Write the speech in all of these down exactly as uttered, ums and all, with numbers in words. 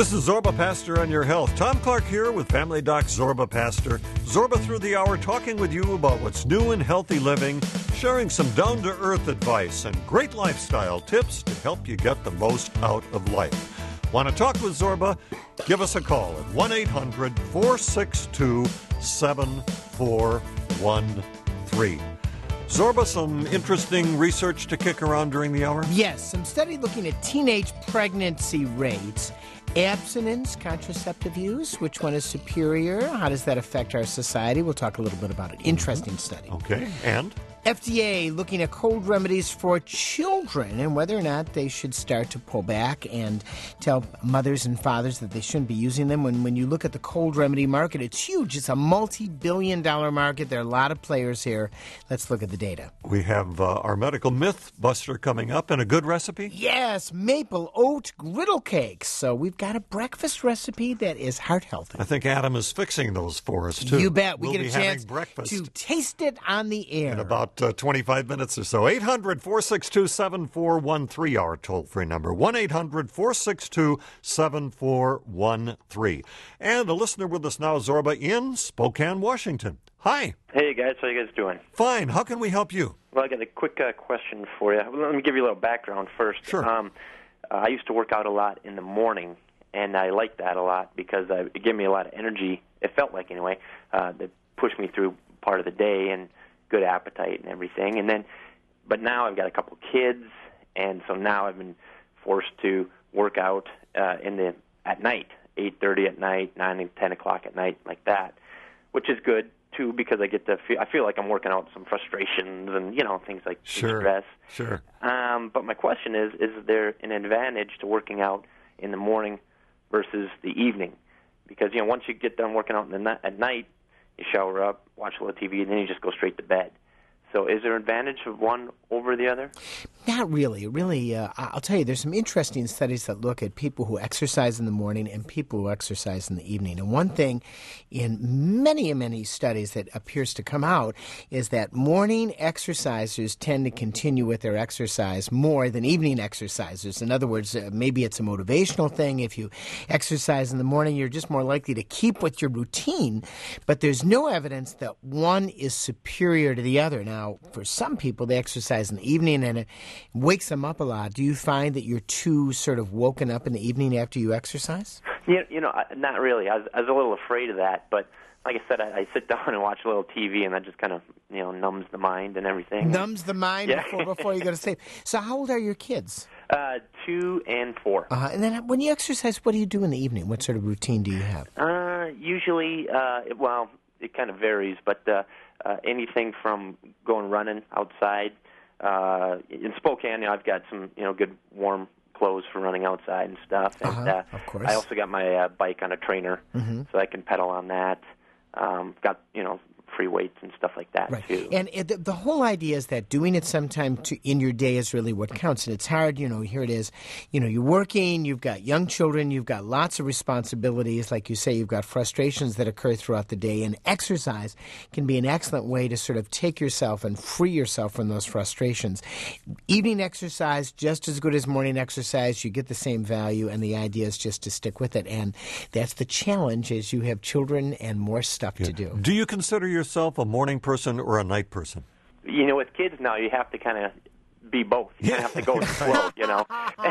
This is Zorba Pastor on your health. Tom Clark here with Family Doc Zorba Pastor. Zorba through the hour talking with you about what's new in healthy living, sharing some down-to-earth advice and great lifestyle tips to help you get the most out of life. Want to talk with Zorba? Give us a call at one eight hundred four six two seven four one three. Zorba, some interesting research to kick around during the hour? Yes, some study looking at teenage pregnancy rates, abstinence, contraceptive use, which one is superior, how does that affect our society? We'll talk a little bit about it. Interesting study. Okay, and? F D A looking at cold remedies for children and whether or not they should start to pull back and tell mothers and fathers that they shouldn't be using them. When, when you look at the cold remedy market, it's huge. It's a multi-billion dollar market. There are a lot of players here. Let's look at the data. We have uh, our medical myth buster coming up and a good recipe? Yes, maple oat griddle cakes. So we've got a breakfast recipe that is heart healthy. I think Adam is fixing those for us, too. You bet. We we'll get a be chance breakfast to taste it on the air. In about Uh, twenty-five minutes or so. eight hundred four six two seven four one three, our toll-free number. one eight hundred four six two seven four one three. And a listener with us now, Zorba, in Spokane, Washington. Hi. Hey, guys. How you guys doing? Fine. How can we help you? Well, I got a quick uh, question for you. Let me give you a little background first. Sure. Um, uh, I used to work out a lot in the morning, and I liked that a lot because uh, it gave me a lot of energy. It felt like, anyway, uh, that pushed me through part of the day and good appetite and everything. And then, but now I've got a couple kids, and so now I've been forced to work out uh, in the at night, eight thirty at night, nine and ten o'clock at night, like that, which is good too because I get to feel I feel like I'm working out some frustrations and you know things like Sure. stress. Sure. Um, but my question is: is there an advantage to working out in the morning versus the evening? Because you know once you get done working out in the ni- at night, you shower up, watch a little T V, and then you just go straight to bed. So is there an advantage of one over the other? Not really. Really, uh, I'll tell you, there's some interesting studies that look at people who exercise in the morning and people who exercise in the evening. And one thing in many, many studies that appears to come out is that morning exercisers tend to continue with their exercise more than evening exercisers. In other words, uh, maybe it's a motivational thing. If you exercise in the morning, you're just more likely to keep with your routine. But there's no evidence that one is superior to the other. Now, Now, for some people, they exercise in the evening and it wakes them up a lot. Do you find that you're too sort of woken up in the evening after you exercise? You, you know, I- not really. I was, I was a little afraid of that, but like I said, I, I sit down and watch a little T V, and that just kind of, you know, numbs the mind and everything. Numbs the mind Yeah. before, before you go to sleep. So how old are your kids? Uh, two and four. Uh, and then when you exercise, what do you do in the evening? What sort of routine do you have? Uh, usually, uh, it, well, it kind of varies, but uh, uh, anything from going running outside. Uh, in Spokane, you know, I've got some, you know, good warm clothes for running outside and stuff. And Uh-huh, uh, of course. I also got my uh, bike on a trainer, Mhm. so I can pedal on that. Um, got, you know, free weights and stuff like that, Right. too. And it, the, the whole idea is that doing it sometime to, in your day is really what counts. And it's hard, you know, here it is. You know, you're working, you've got young children, you've got lots of responsibilities. Like you say, you've got frustrations that occur throughout the day. And exercise can be an excellent way to sort of take yourself and free yourself from those frustrations. Evening exercise, just as good as morning exercise. You get the same value. And the idea is just to stick with it. And that's the challenge as you have children and more stuff to do. Do you consider yourself a morning person or a night person? You know, with kids now, you have to kind of be both. You kind of have to go with the flow, you know.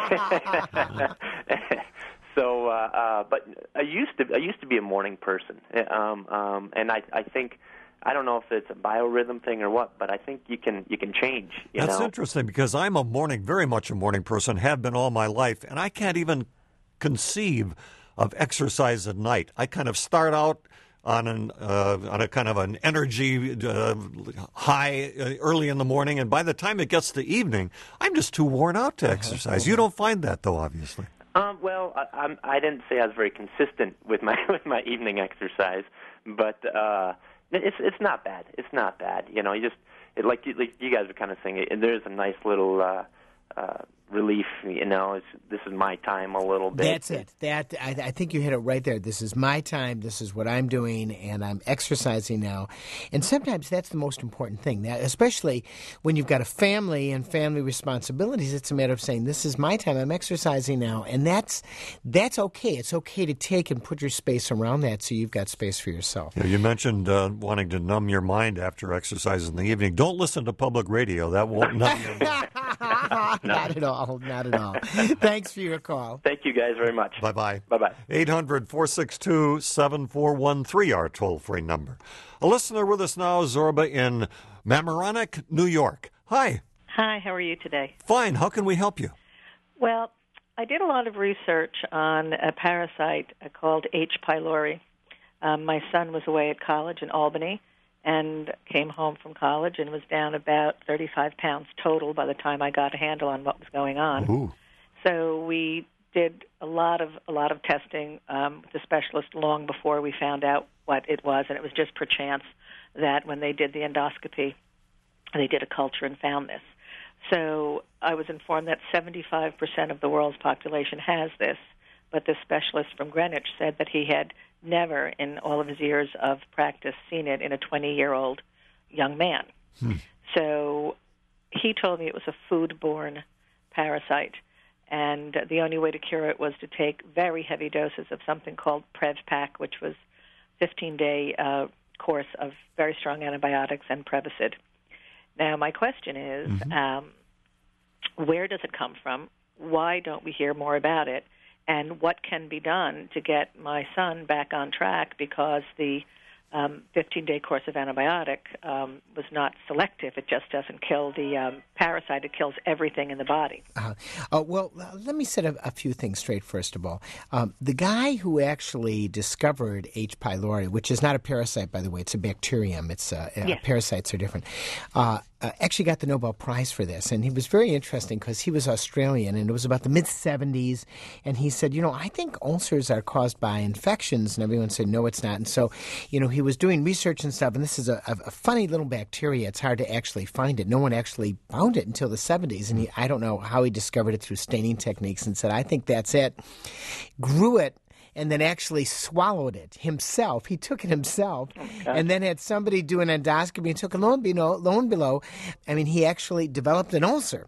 so, uh, uh, but I used to, I used to be a morning person, um, um, and I, I think, I don't know if it's a biorhythm thing or what, but I think you can, you can change. You That's know? interesting because I'm a morning, very much a morning person, have been all my life, and I can't even conceive of exercise at night. I kind of start out on an uh, on a kind of an energy uh, high uh, early in the morning, and by the time it gets to evening, I'm just too worn out to exercise. You don't find that, though, obviously. Um, well, I, I'm, I didn't say I was very consistent with my with my evening exercise, but uh, it's it's not bad. It's not bad. You know, you just it, like, you, like you guys were kind of saying, it, there's a nice little uh, uh, relief. You know, it's, this is my time a little bit. That's it. That I, I think you hit it right there. This is my time. This is what I'm doing, and I'm exercising now. And sometimes that's the most important thing. That, especially when you've got a family and family responsibilities, it's a matter of saying, "This is my time. I'm exercising now," and that's that's okay. It's okay to take and put your space around that, so you've got space for yourself. Yeah, you mentioned uh, wanting to numb your mind after exercise in the evening. Don't listen to public radio. That won't numb your mind. Not at all. Not at all. Thanks for your call. Thank you guys very much. Bye-bye. Bye-bye. eight hundred, four six two, seven four one three, our toll-free number. A listener with us now, Zorba, in Mamaroneck, New York. Hi. Hi, how are you today? Fine. How can we help you? Well, I did a lot of research on a parasite called H. pylori. Um, my son was away at college in Albany and came home from college and was down about thirty-five pounds total by the time I got a handle on what was going on. Ooh. So we did a lot of a lot of testing um, with the specialist long before we found out what it was, and it was just per chance that when they did the endoscopy, they did a culture and found this. So I was informed that seventy-five percent of the world's population has this, but this specialist from Greenwich said that he had never in all of his years of practice seen it in a twenty-year-old young man. Hmm. So he told me it was a food-borne parasite, and the only way to cure it was to take very heavy doses of something called Prevpac, which was a fifteen-day uh, course of very strong antibiotics and Prevacid. Now, my question is, mm-hmm. um, where does it come from? Why don't we hear more about it? And what can be done to get my son back on track, because the um, fifteen-day course of antibiotic um, was not selective. It just doesn't kill the um, parasite. It kills everything in the body. Uh, uh, well, uh, let me set a, a few things straight, first of all. Um, the guy who actually discovered H. pylori, which is not a parasite, by the way, it's a bacterium. It's uh, yes. uh, Parasites are different. Uh, Uh, actually got the Nobel Prize for this, and he was very interesting because he was Australian, and it was about the mid-seventies, and he said, you know, I think ulcers are caused by infections, and everyone said, no, it's not. And so, you know, he was doing research and stuff, and this is a, a, a funny little bacteria. It's hard to actually find it. No one actually found it until the seventies, and he, I don't know how he discovered it through staining techniques, and said, I think that's it. Grew it, and then actually swallowed it himself. He took it himself, okay. and then had somebody do an endoscopy and took it. Lo and below, lo and below, I mean, he actually developed an ulcer.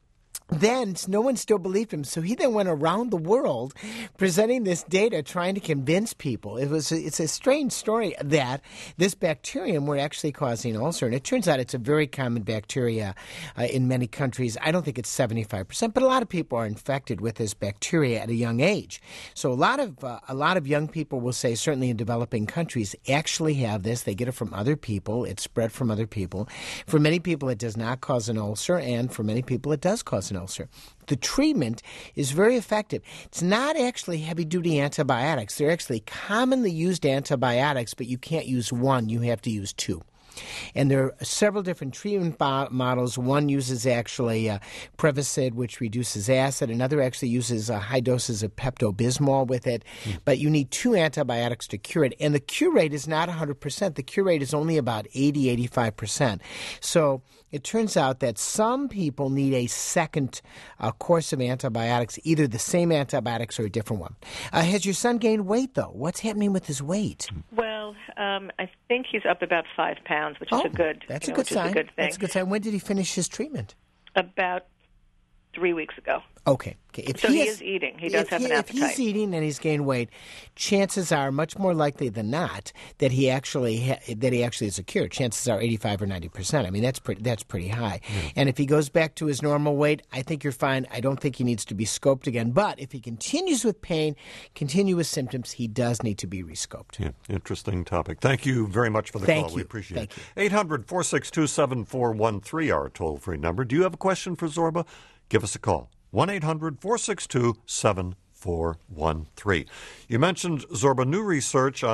Then no one still believed him, so he then went around the world presenting this data, trying to convince people. It was a, it's a strange story that this bacterium were actually causing ulcer, and it turns out it's a very common bacteria uh, in many countries. I don't think it's seventy-five percent, but a lot of people are infected with this bacteria at a young age. So a lot of uh, a lot of young people will say, certainly in developing countries, actually have this. They get it from other people. It's spread from other people. For many people, it does not cause an ulcer, and for many people, it does cause an ulcer. Ulcer. The treatment is very effective. It's not actually heavy-duty antibiotics. They're actually commonly used antibiotics, but you can't use one. You have to use two. And there are several different treatment bo- models. One uses actually uh, Prevacid, which reduces acid. Another actually uses uh, high doses of Pepto-Bismol with it. Mm. But you need two antibiotics to cure it. And the cure rate is not one hundred percent. The cure rate is only about eighty, eighty-five percent. So it turns out that some people need a second uh, course of antibiotics, either the same antibiotics or a different one. Uh, has your son gained weight, though? What's happening with his weight? Well, um, I think he's up about five pounds, which oh, is a good. That's you a know, good sign. A good thing. That's a good sign. When did he finish his treatment? About three weeks ago. Okay. okay. If so he, he is, is eating. He does have he, an appetite. If he's eating and he's gained weight, chances are much more likely than not that he actually ha- that he actually is a cure. Chances are eighty-five or ninety percent. I mean, that's pretty that's pretty high. Mm. And if he goes back to his normal weight, I think you're fine. I don't think he needs to be scoped again. But if he continues with pain, continuous symptoms, he does need to be rescoped. Yeah, interesting topic. Thank you very much for the Thank call. You. We appreciate Thank it. You. eight hundred, four six two, seven four one three, our toll-free number. Do you have a question for Zorba? Give us a call. one eight hundred, four six two, seven four one three. You mentioned, Zorba, new research on a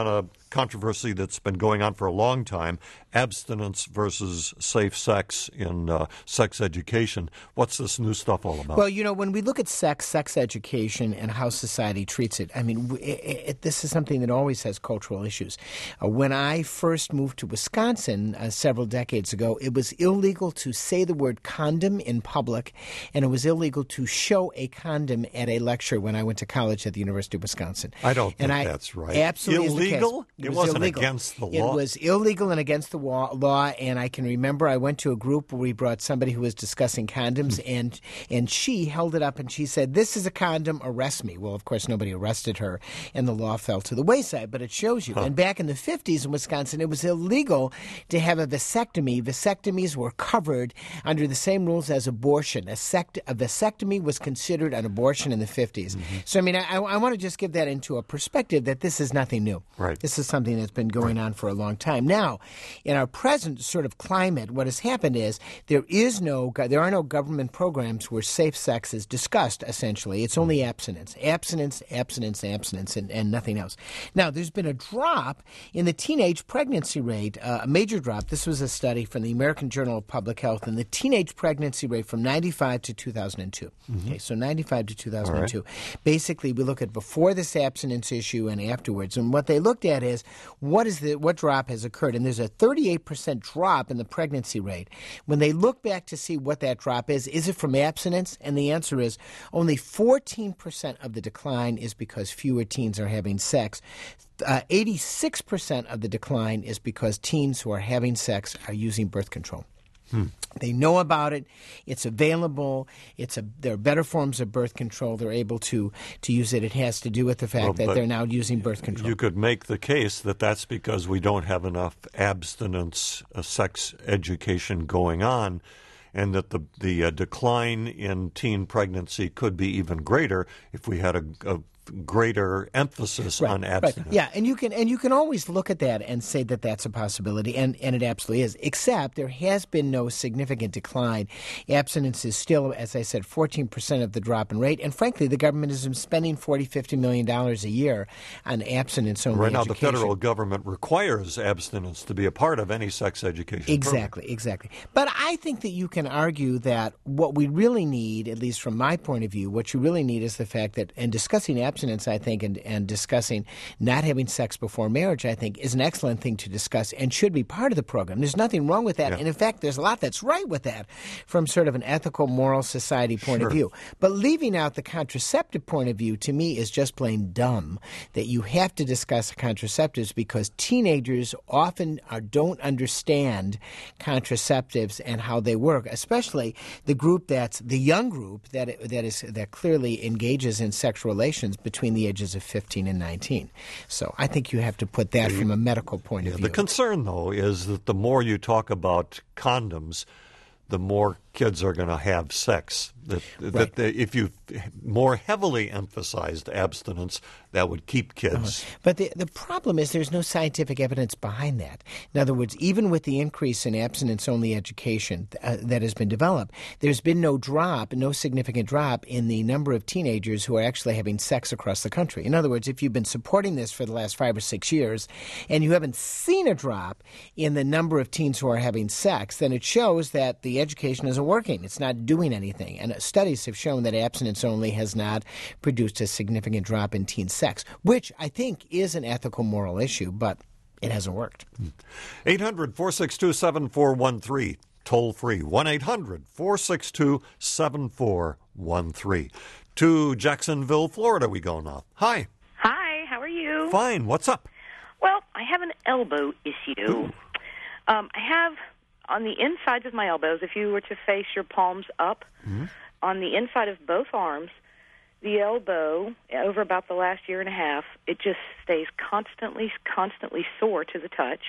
controversy that's been going on for a long time, abstinence versus safe sex in uh, sex education. What's this new stuff all about? Well, you know, when we look at sex, sex education, and how society treats it, I mean, it, it, this is something that always has cultural issues. Uh, when I first moved to Wisconsin uh, several decades ago, it was illegal to say the word condom in public, and it was illegal to show a condom at a lecture when I went to college at the University of Wisconsin. I don't think and I, that's right. Absolutely illegal? It, it was wasn't illegal. against the law? It was illegal and against the law, and I can remember I went to a group where we brought somebody who was discussing condoms, and and she held it up and she said, "This is a condom, arrest me." Well, of course, nobody arrested her, and the law fell to the wayside, but it shows you. Huh. And back in the fifties in Wisconsin, it was illegal to have a vasectomy. Vasectomies were covered under the same rules as abortion. A, sect- a vasectomy was considered an abortion in the fifties. Mm-hmm. So, I mean, I, I want to just give that into a perspective that this is nothing new. Right. This is something that's been going right. on for a long time. Now, in our present sort of climate, what has happened is there is no, there are no government programs where safe sex is discussed, essentially. It's only abstinence. Abstinence, abstinence, abstinence, and, and nothing else. Now, there's been a drop in the teenage pregnancy rate, uh, a major drop. This was a study from the American Journal of Public Health, and the teenage pregnancy rate from ninety-five to two thousand two. Mm-hmm. Okay, so ninety-five to two thousand two. Right. Basically, we look at before this abstinence issue and afterwards, and what they looked at is what is the what drop has occurred, and there's a thirty-eight percent drop in the pregnancy rate. When they look back to see what that drop is, is it from abstinence? And the answer is only fourteen percent of the decline is because fewer teens are having sex. Uh, eighty-six percent of the decline is because teens who are having sex are using birth control. Hmm. They know about it. It's available. It's a. There are better forms of birth control. They're able to, to use it. It has to do with the fact well, that they're now using birth control. You could make the case that that's because we don't have enough abstinence uh, sex education going on, and that the the uh, decline in teen pregnancy could be even greater if we had a, a greater emphasis right, on abstinence. Right. Yeah, and you can and you can always look at that and say that that's a possibility, and, and it absolutely is, except there has been no significant decline. Abstinence is still, as I said, fourteen percent of the drop in rate, and frankly, the government is spending forty, fifty million dollars a year on abstinence-only Right now, education. the federal government requires abstinence to be a part of any sex education Exactly, program. exactly. But I think that you can argue that what we really need, at least from my point of view, what you really need is the fact that, and discussing abstinence Abstinence, I think, and, and discussing not having sex before marriage, I think, is an excellent thing to discuss and should be part of the program. There's nothing wrong with that. Yeah. And in fact, there's a lot that's right with that from sort of an ethical, moral society point sure. of view. But leaving out the contraceptive point of view, to me, is just plain dumb, that you have to discuss contraceptives because teenagers often are, don't understand contraceptives and how they work, especially the group that's the young group that that is that clearly engages in sexual relations between the ages of fifteen and nineteen. So I think you have to put that from a medical point yeah, of view. The concern, though, is that the more you talk about condoms, the more kids are going to have sex. That, right. that they, if you more heavily emphasized abstinence, that would keep kids. Uh-huh. But the, the problem is there's no scientific evidence behind that. In other words, even with the increase in abstinence-only education uh, that has been developed, there's been no drop, no significant drop in the number of teenagers who are actually having sex across the country. In other words, if you've been supporting this for the last five or six years and you haven't seen a drop in the number of teens who are having sex, then it shows that the education isn't working. It's not doing anything. And studies have shown that abstinence only has not produced a significant drop in teen sex, which I think is an ethical, moral issue, but it hasn't worked. eight hundred, four six two, seven four one three, toll free, one eight hundred, four six two, seven four one three. To Jacksonville, Florida we go now. Hi. Hi, how are you? Fine. What's up? Well, I have an elbow issue. Um, I have on the insides of my elbows, if you were to face your palms up, mm-hmm. on the inside of both arms, the elbow, over about the last year and a half, it just stays constantly, constantly sore to the touch.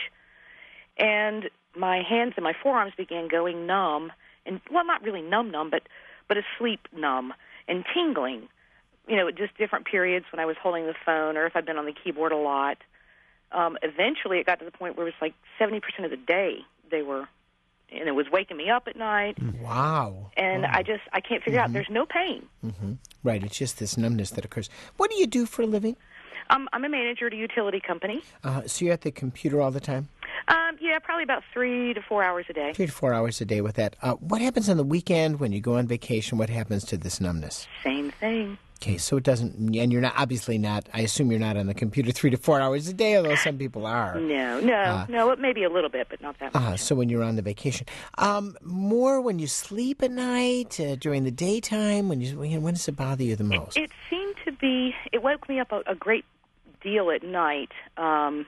And my hands and my forearms began going numb, and well, not really numb-numb, but, but asleep numb and tingling, you know, at just different periods when I was holding the phone or if I'd been on the keyboard a lot. Um, eventually it got to the point where it was like seventy percent of the day they were, and it was waking me up at night. Wow. And wow. I just, I can't figure mm-hmm. out, there's no pain. Mm-hmm. Right, it's just this numbness that occurs. What do you do for a living? Um, I'm a manager at a utility company. Uh, so you're at the computer all the time? Um, yeah, probably about three to four hours a day. Three to four hours a day with that. Uh, what happens on the weekend when you go on vacation? What happens to this numbness? Same thing. Okay, so it doesn't, and you're not, obviously not, I assume you're not on the computer three to four hours a day, although some people are. No, no, uh, no, it may be a little bit, but not that much. Uh, so when you're on the vacation. Um, more when you sleep at night, uh, during the daytime, when you, when does it bother you the most? It, it seemed to be, it woke me up a, a great deal at night. Um,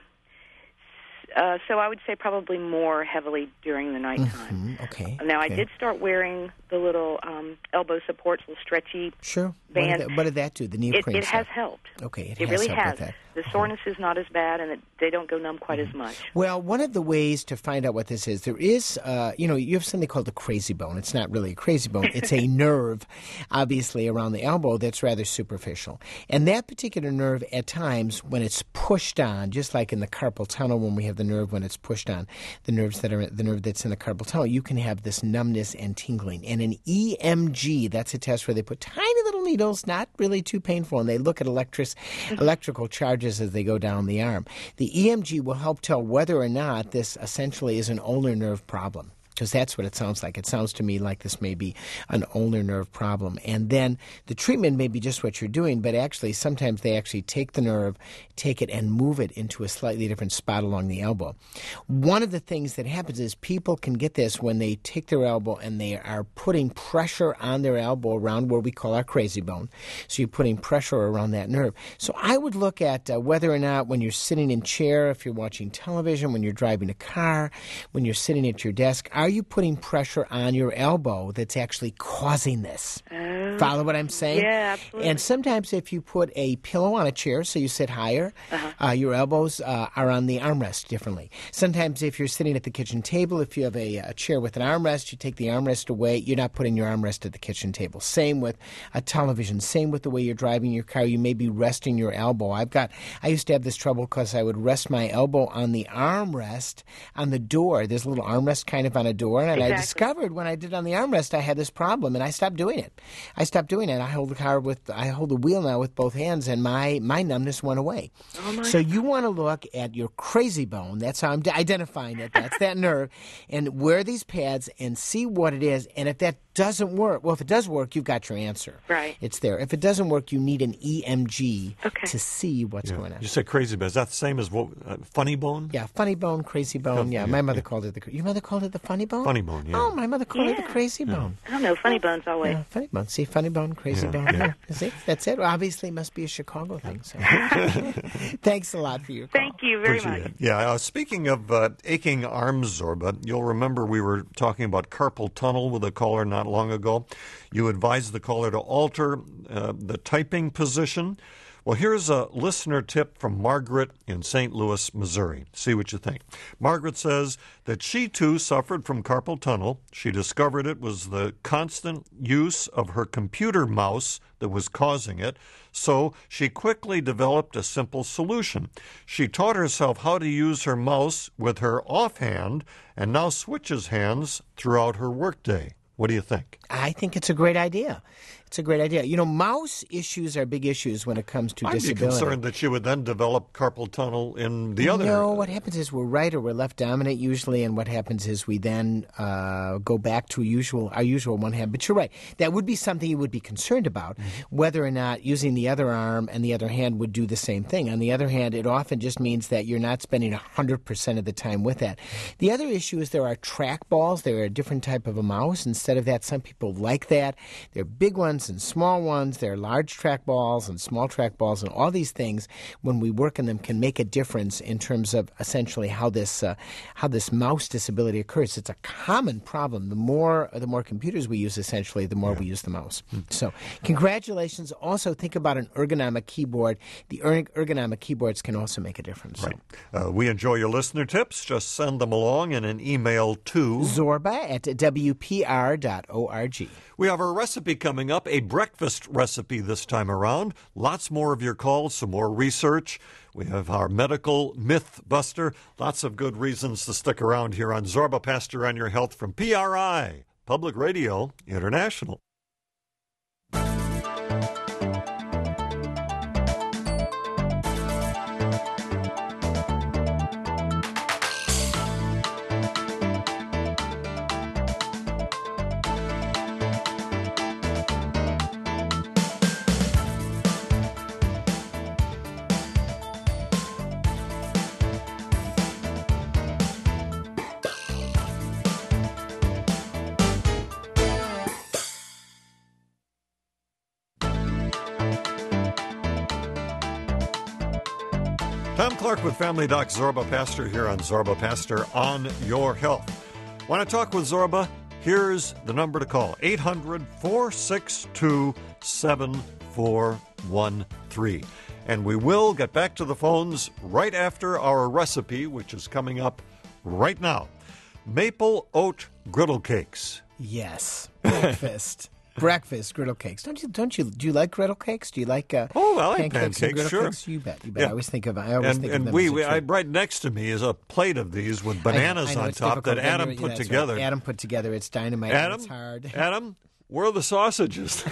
uh, so I would say probably more heavily during the nighttime. Mm-hmm. Okay. Now, okay. I did start wearing the little um, elbow supports, little stretchy sure. band. What did, that, what did that do, the neoprene It, it has stuff? helped. Okay, it, it has really helped has. with that. The soreness is not as bad, and it, they don't go numb quite as much. Well, one of the ways to find out what this is, there is, uh, you know, you have something called the crazy bone. It's not really a crazy bone. It's a nerve, obviously, around the elbow that's rather superficial. And that particular nerve, at times, when it's pushed on, just like in the carpal tunnel when we have the nerve when it's pushed on, the nerves that are the nerve that's in the carpal tunnel, you can have this numbness and tingling. And an E M G, that's a test where they put tiny little needles, not really too painful, and they look at electric, electrical charges as they go down the arm. The E M G will help tell whether or not this essentially is an ulnar nerve problem, because that's what it sounds like. It sounds to me like this may be an ulnar nerve problem. And then the treatment may be just what you're doing, but actually sometimes they actually take the nerve, take it and move it into a slightly different spot along the elbow. One of the things that happens is people can get this when they take their elbow and they are putting pressure on their elbow around where we call our crazy bone. So you're putting pressure around that nerve. So I would look at uh, whether or not when you're sitting in chair, if you're watching television, when you're driving a car, when you're sitting at your desk, are you putting pressure on your elbow that's actually causing this? Oh. Follow what I'm saying? Yeah, absolutely. And sometimes if you put a pillow on a chair so you sit higher, uh-huh. uh, your elbows uh, are on the armrest differently. Sometimes if you're sitting at the kitchen table, if you have a, a chair with an armrest, you take the armrest away, you're not putting your armrest at the kitchen table. Same with a television. Same with the way you're driving your car. You may be resting your elbow. I've got, I used to have this trouble because I would rest my elbow on the armrest on the door. There's a little armrest kind of on a door, and exactly. I discovered when I did on the armrest I had this problem, and I stopped doing it. I stopped doing it. I hold the car with, I hold the wheel now with both hands, and my, my numbness went away. Oh my so you want to look at your crazy bone. That's how I'm identifying it. That's that nerve, and wear these pads and see what it is. And if that doesn't work, well, if it does work, you've got your answer. Right. It's there. If it doesn't work, you need an E M G okay. to see what's yeah. going on. You said crazy bone. Is that the same as what, uh, funny bone? Yeah, funny bone, crazy bone. Yeah, yeah my mother yeah. called it the. Your mother called it the funny bone. Funny bone. Yeah. Oh, my mother called yeah. it the crazy yeah. bone. I don't know. Funny bones always. Yeah, funny bone. See, funny bone, crazy Yeah, bone. yeah. Yeah. See, that's it. Well, obviously, it must be a Chicago thing. So. Thanks a lot for your call. Thank you very Appreciate much. it. Yeah. Uh, speaking of uh, aching arms, Zorba, you'll remember we were talking about carpal tunnel with a caller not long ago. You advised the caller to alter uh, the typing position. Well, here's a listener tip from Margaret in Saint Louis, Missouri. See what you think. Margaret says that she, too, suffered from carpal tunnel. She discovered it was the constant use of her computer mouse that was causing it, so she quickly developed a simple solution. She taught herself how to use her mouse with her offhand and now switches hands throughout her workday. What do you think? I think it's a great idea. It's a great idea. You know, mouse issues are big issues when it comes to I'd disability. be concerned that she would then develop carpal tunnel in the other. No, what happens is we're right or we're left dominant usually, and what happens is we then uh, go back to usual our usual one hand. But you're right. That would be something you would be concerned about, mm-hmm. whether or not using the other arm and the other hand would do the same thing. On the other hand, it often just means that you're not spending one hundred percent of the time with that. The other issue is there are track balls. They're a different type of a mouse. Instead of that, some people like that. They're big ones and small ones. They're large track balls and small track balls, and all these things, when we work in them, can make a difference in terms of essentially how this uh, how this mouse disability occurs. It's a common problem. The more the more computers we use, essentially, the more yeah. we use the mouse. Mm-hmm. So, congratulations. Also, think about an ergonomic keyboard. The erg- ergonomic keyboards can also make a difference. Right. Uh, we enjoy your listener tips. Just send them along in an email to Zorba at W P R dot org. We have our recipe coming up, a breakfast recipe this time around. Lots more of your calls, some more research. We have our medical myth buster. Lots of good reasons to stick around here on Zorba Pastor on Your Health from P R I, Public Radio International. Tom Clark with Family Doc Zorba Pastor here on Zorba Pastor on Your Health. Want to talk with Zorba? Here's the number to call, eight hundred, four six two, seven four one three. And we will get back to the phones right after our recipe, which is coming up right now. Maple oat griddle cakes. Yes, breakfast. Breakfast griddle cakes. Don't you? Don't you? Do you like griddle cakes? Do you like? Uh, oh, I like pancakes, pancakes. And griddle sure, cakes? You bet. You bet. Yeah. I always think of. I always and, think and of them we, as a we I, treat. right next to me is a plate of these with bananas I know, I know, on it's top difficult. that Adam Yeah, put that's right. together. Adam put together. It's dynamite. Adam, and it's hard. Adam, where are the sausages?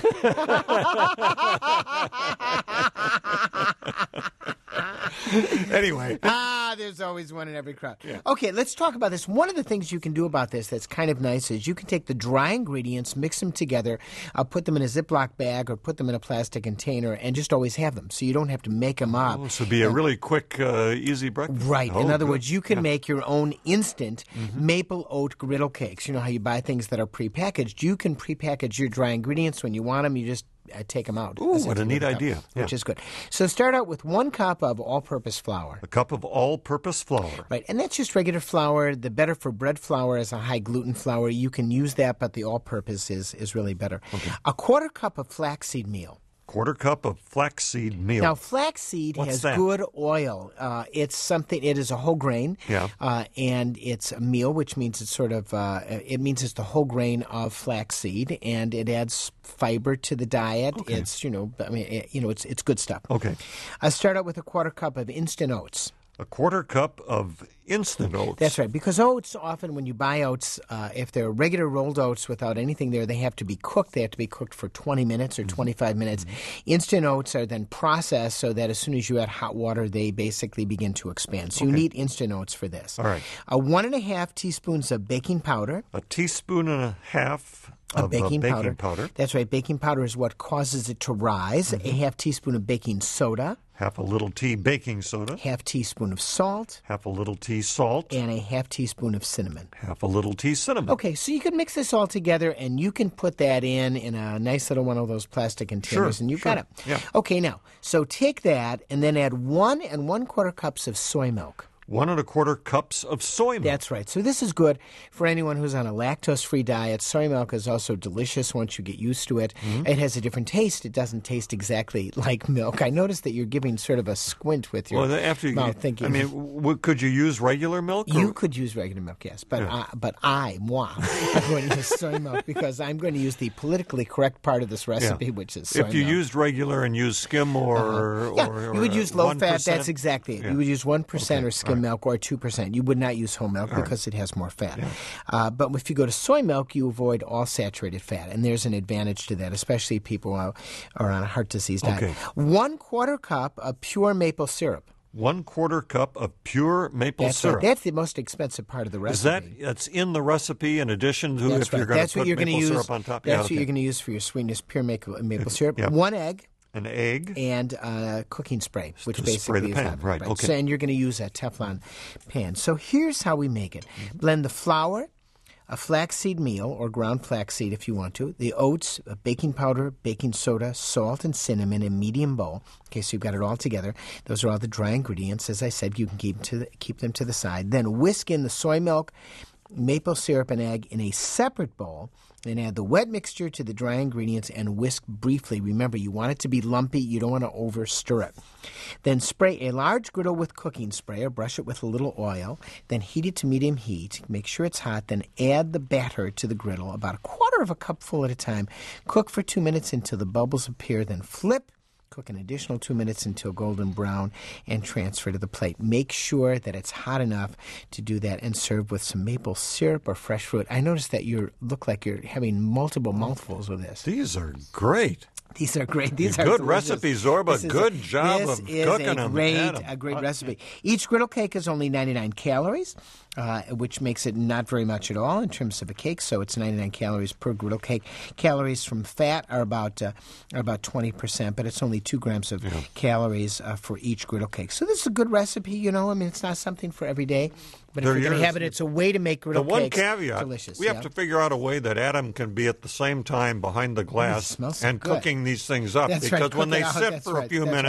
Anyway. Ah, there's always one in every crowd. Yeah. Okay, let's talk about this. One of the things you can do about this that's kind of nice is you can take the dry ingredients, mix them together, uh, put them in a Ziploc bag or put them in a plastic container and just always have them. So you don't have to make them up. Oh, so it'd be a really quick, uh, easy breakfast. Right. Oh, in other good. words, you can yeah. make your own instant mm-hmm. maple oat griddle cakes. You know how you buy things that are prepackaged? You can prepackage your dry ingredients. When you want them, you just uh, take them out. Ooh, what a neat cup, idea. Yeah. Which is good. So start out with one cup of all-purpose flour. A cup of all-purpose flour. Right, and that's just regular flour. The better for bread flour is a high-gluten flour. You can use that, but the all-purpose is, is really better. Okay. A quarter cup of flaxseed meal. Quarter cup of flaxseed meal. Now, flaxseed What's has that? good oil. Uh, it's something. It is a whole grain, Yeah. uh, and it's a meal, which means it's sort of. Uh, it means it's the whole grain of flaxseed, and it adds fiber to the diet. Okay. It's you know, I mean, it, you know, it's it's good stuff. Okay. I start out with a quarter cup of instant oats. A quarter cup of instant oats. That's right, because oats, often when you buy oats, uh, if they're regular rolled oats without anything there, they have to be cooked. They have to be cooked for twenty minutes or twenty-five minutes. Mm-hmm. Instant oats are then processed so that as soon as you add hot water, they basically begin to expand. So Okay. you need instant oats for this. All right. Uh, one and a half teaspoons of baking powder. A teaspoon and a half Of of baking, uh, baking powder. powder. That's right. Baking powder is what causes it to rise. Mm-hmm. A half teaspoon of baking soda. Half a little tea baking soda. Half teaspoon of salt. Half a little tea salt. And a half teaspoon of cinnamon. Half a little tea cinnamon. Okay, so you can mix this all together, and you can put that in in a nice little one of those plastic containers, Sure, and you've sure. got it. Yeah. Okay, now, so take that and then add one and one quarter cups of soy milk. One and a quarter cups of soy milk. That's right. So this is good for anyone who's on a lactose-free diet. Soy milk is also delicious once you get used to it. Mm-hmm. It has a different taste. It doesn't taste exactly like milk. I noticed that you're giving sort of a squint with your well, after you, mouth thinking. I mean, w- could you use regular milk? Or? You could use regular milk, yes, but Yeah. I, but I, moi, I'm going to use soy milk because I'm going to use the politically correct part of this recipe, Yeah. which is soy If you milk. used regular and used skim or, Uh-huh. yeah, or, or you would use low fat. one percent? That's exactly it. Yeah. You would use one percent Okay, or skim all right. milk or two percent. You would not use whole milk All because it has more fat. Yeah. Uh, but if you go to soy milk, you avoid all saturated fat, and there's an advantage to that, especially people who are on a heart disease diet. Okay. One quarter cup of pure maple syrup. One quarter cup of pure maple That's syrup. Right. That's the most expensive part of the recipe. Is that that's in the recipe in addition to That's if right. you're going That's to what put you're maple gonna use. syrup on top? That's yeah, what okay. you're going to use for your sweetness, pure maple, maple syrup. Yep. One egg. An egg. And uh, cooking spray, which to basically spray the is pan, that. right, okay. So, and you're going to use a Teflon pan. So here's how we make it. Mm-hmm. Blend the flour, a flaxseed meal, or ground flaxseed if you want to, the oats, a baking powder, baking soda, salt, and cinnamon in a medium bowl. Okay, so you've got it all together. Those are all the dry ingredients. As I said, you can keep, to the, keep them to the side. Then whisk in the soy milk, maple syrup, and egg in a separate bowl. Then add the wet mixture to the dry ingredients and whisk briefly. Remember, you want it to be lumpy. You don't want to over stir it. Then spray a large griddle with cooking spray or brush it with a little oil. Then heat it to medium heat. Make sure it's hot. Then add the batter to the griddle, about a quarter of a cupful at a time. Cook for two minutes until the bubbles appear. Then flip. Cook an additional two minutes until golden brown and transfer to the plate. Make sure that it's hot enough to do that and serve with some maple syrup or fresh fruit. I noticed that you look like you're having multiple mouthfuls with this. These are great. These are great. These Good are delicious. recipe, Zorba. This is Good a, job this of is cooking a them, great, Adam. a great recipe. Each griddle cake is only ninety-nine calories, uh, which makes it not very much at all in terms of a cake. So it's ninety-nine calories per griddle cake. Calories from fat are about uh, are about twenty percent, but it's only two grams of Yeah. calories uh, for each griddle cake. So this is a good recipe. You know, I mean, it's not something for every day, but There if you're going is- to have it, it's a way to make griddle The one cakes caveat, delicious. we have yeah. to figure out a way that Adam can be at the same time behind the glass smells so and good. cooking these things up. That's right, because when cook it they out. sit That's for a right. few That's minutes,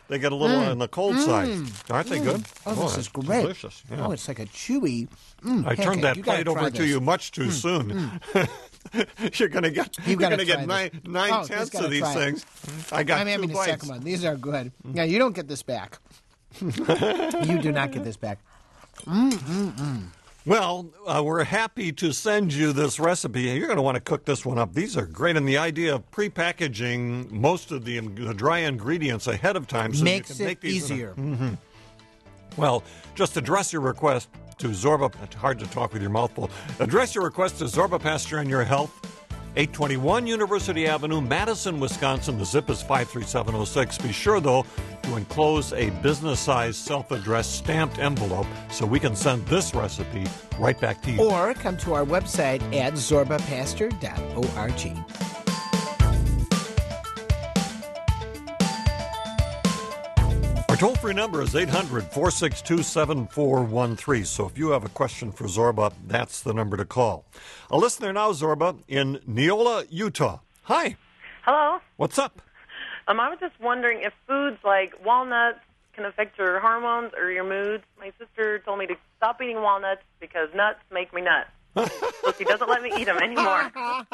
they get a little Mm. on the cold Mm. side. Aren't they Mm. good? Oh, this that's is great. delicious. Yeah. Oh, it's like a chewy. Mm, I pancake. turned that You gotta plate over try to this. you much too Mm, soon. mm. You're going to get You you're gotta going to get try nine this. nine Oh, just tenths gotta of these try it. things. I got I'm two having bites. a second one. These are good. Now, you don't get this back. You do not get this back. Mm, mm, mm. Well, uh, we're happy to send you this recipe. You're going to want to cook this one up. These are great, and the idea of prepackaging most of the, the dry ingredients ahead of time so Makes you can it make these easier. Mm-hmm. Well, just address your request to Zorba. It's hard to talk with your mouth full. Address your request to Zorba Pasture and Your Health, eight twenty-one University Avenue, Madison, Wisconsin. The zip is five three seven oh six. Be sure, though, to enclose a business-sized self-addressed stamped envelope so we can send this recipe right back to you. Or come to our website at zorba pasture dot org. Our toll-free number is eight hundred, four six two, seven four one three. So if you have a question for Zorba, that's the number to call. A listener now, Zorba, in Neola, Utah. Hi. Hello. What's up? Um, I was just wondering if foods like walnuts can affect your hormones or your moods. My sister told me to stop eating walnuts because nuts make me nuts. So she doesn't let me eat them anymore.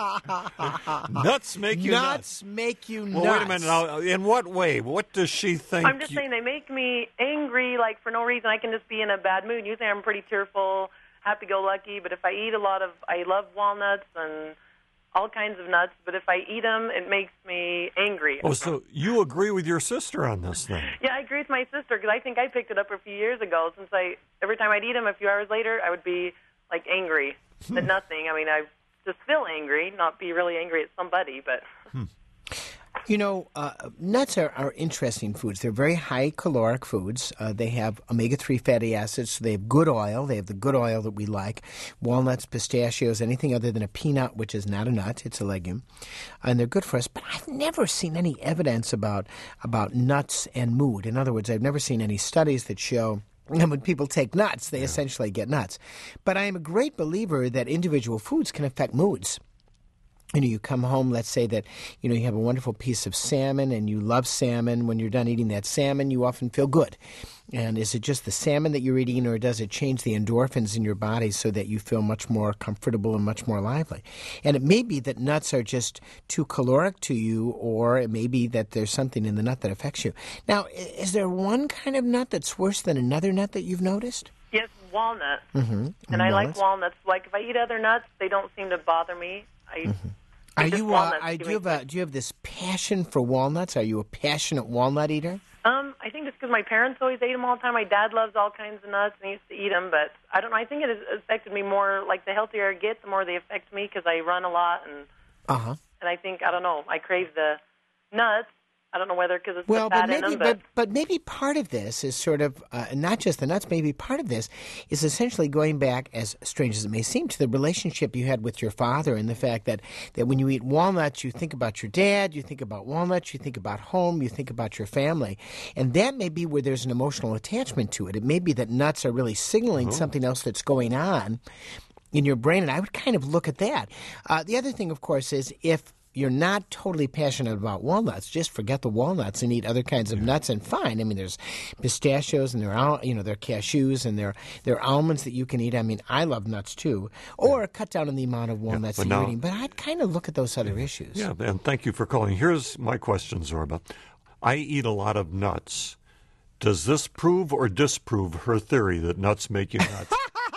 Nuts make you nuts. Nuts make you nuts. Well, wait a minute. Now, in what way? What does she think? I'm just you- saying they make me angry, like for no reason. I can just be in a bad mood. Usually I'm pretty cheerful, happy-go-lucky, but if I eat a lot of, I love walnuts and all kinds of nuts, but if I eat them, it makes me angry. Oh, so you agree with your sister on this thing? Yeah, I agree with my sister because I think I picked it up a few years ago. Since I, every time I'd eat them, a few hours later, I would be like angry at nothing. I mean, I just feel angry, not be really angry at somebody, but. You know, uh, nuts are, are interesting foods. They're very high caloric foods. Uh, they have omega three fatty acids, so they have good oil. They have the good oil that we like. Walnuts, pistachios, anything other than a peanut, which is not a nut, it's a legume. And they're good for us. But I've never seen any evidence about about nuts and mood. In other words, I've never seen any studies that show and when people take nuts, they yeah. essentially get nuts. But I am a great believer that individual foods can affect moods. You know, you come home, let's say that, you know, you have a wonderful piece of salmon and you love salmon. When you're done eating that salmon, you often feel good. And is it just the salmon that you're eating, or does it change the endorphins in your body so that you feel much more comfortable and much more lively? And it may be that nuts are just too caloric to you, or it may be that there's something in the nut that affects you. Now, is there one kind of nut that's worse than another nut that you've noticed? Yes, walnuts. Mm-hmm. And, and I walnuts? like walnuts. Like if I eat other nuts, they don't seem to bother me. I mm-hmm. Are you? Uh, I, do you have a, Do you have this passion for walnuts? Are you a passionate walnut eater? Um, I think it's because my parents always ate them all the time. My dad loves all kinds of nuts and he used to eat them, but I don't know. I think it has affected me more. Like the healthier I get, the more they affect me because I run a lot, and uh huh. And I think I don't know. I crave the nuts. I don't know whether because it's well, the fat but maybe, in them, but... but but maybe part of this is sort of uh, not just the nuts. Maybe part of this is essentially going back, as strange as it may seem, to the relationship you had with your father, and the fact that that when you eat walnuts, you think about your dad, you think about walnuts, you think about home, you think about your family, and that may be where there's an emotional attachment to it. It may be that nuts are really signaling oh. something else that's going on in your brain, and I would kind of look at that. Uh, the other thing, of course, is if you're not totally passionate about walnuts, just forget the walnuts and eat other kinds of nuts, and fine. I mean, there's pistachios and there are, you know, there are cashews and there there are almonds that you can eat. I mean, I love nuts too. Or yeah. cut down on the amount of walnuts yeah, that now, you're eating. But I'd kind of look at those other issues. Yeah, and thank you for calling. Here's my question, Zorba. I eat a lot of nuts. Does this prove or disprove her theory that nuts make you nuts?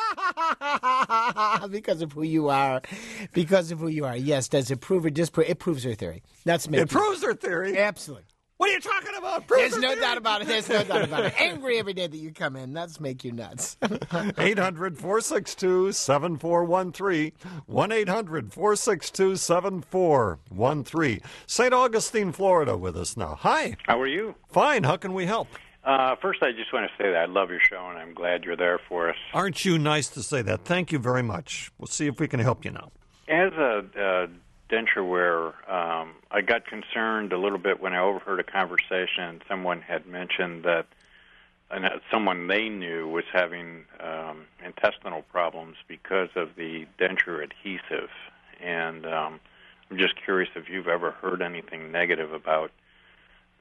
Because of who you are. Because of who you are. Yes, does it prove or disprove? It proves her theory. That's me. It proves her theory? Absolutely. What are you talking about? Prove There's no theory? doubt about it. There's no doubt about it. Angry every day that you come in. That's make you nuts. eight hundred, four six two, seven four one three. one eight hundred, four six two, seven four one three. Saint Augustine, Florida with us now. Hi. How are you? Fine. How can we help? Uh, first, I just want to say that I love your show, and I'm glad you're there for us. Aren't you nice to say that? Thank you very much. We'll see if we can help you now. As a uh, denture wearer, um, I got concerned a little bit when I overheard a conversation, and someone had mentioned that uh, someone they knew was having um, intestinal problems because of the denture adhesive. And um, I'm just curious if you've ever heard anything negative about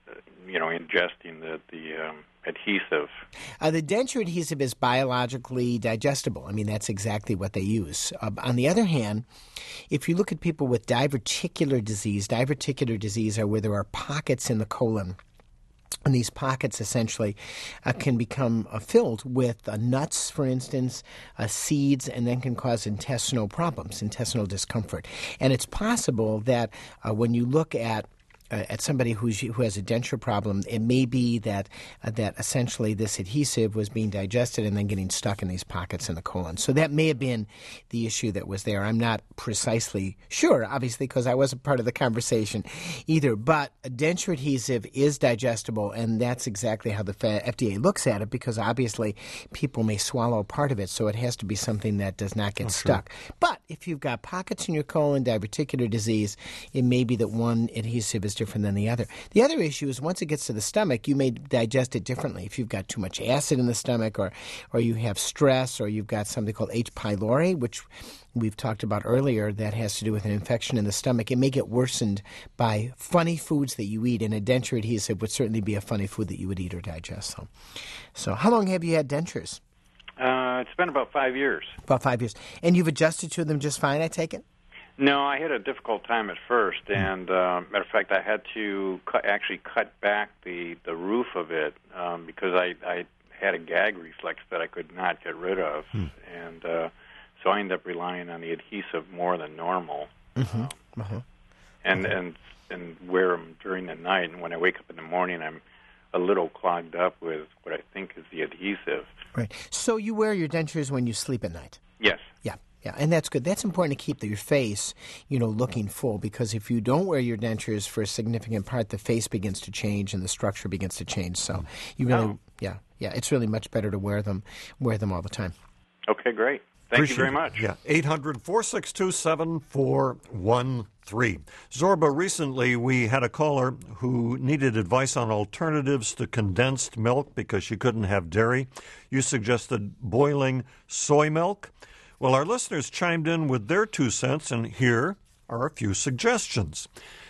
you know, ingesting the the um, adhesive. Uh, the denture adhesive is biologically digestible. I mean, that's exactly what they use. Uh, on the other hand, if you look at people with diverticular disease, diverticular disease are where there are pockets in the colon. And these pockets essentially uh, can become uh, filled with uh, nuts, for instance, uh, seeds, and then can cause intestinal problems, intestinal discomfort. And it's possible that uh, when you look at Uh, at somebody who's, who has a denture problem, it may be that uh, that essentially this adhesive was being digested and then getting stuck in these pockets in the colon. So that may have been the issue that was there. I'm not precisely sure, obviously, because I wasn't part of the conversation either. But a denture adhesive is digestible, and that's exactly how the F D A looks at it, because obviously people may swallow part of it, so it has to be something that does not get oh, stuck. Sure. But if you've got pockets in your colon, diverticular disease, it may be that one adhesive is different than the other. The other issue is once it gets to the stomach, you may digest it differently. If you've got too much acid in the stomach, or or you have stress, or you've got something called H. pylori, which we've talked about earlier, that has to do with an infection in the stomach, it may get worsened by funny foods that you eat, and a denture adhesive would certainly be a funny food that you would eat or digest. So, so how long have you had dentures? Uh, it's been about five years. About five years. And you've adjusted to them just fine, I take it? No, I had a difficult time at first, and uh, matter of fact, I had to cu- actually cut back the, the roof of it um, because I, I had a gag reflex that I could not get rid of, hmm. and uh, so I ended up relying on the adhesive more than normal, mm-hmm. um, uh-huh. and uh-huh. and and wear them during the night. And when I wake up in the morning, I'm a little clogged up with what I think is the adhesive. Right. So you wear your dentures when you sleep at night? Yes. Yeah. Yeah, and that's good. That's important to keep your face, you know, looking full, because if you don't wear your dentures for a significant part, the face begins to change and the structure begins to change. So you really, oh. yeah, yeah, it's really much better to wear them, wear them all the time. Okay, great. Thank Appreciate you very much. It. Yeah, eight hundred, four six two, seven four one three. Zorba, recently we had a caller who needed advice on alternatives to condensed milk because she couldn't have dairy. You suggested boiling soy milk. Well, our listeners chimed in with their two cents, and here are a few suggestions.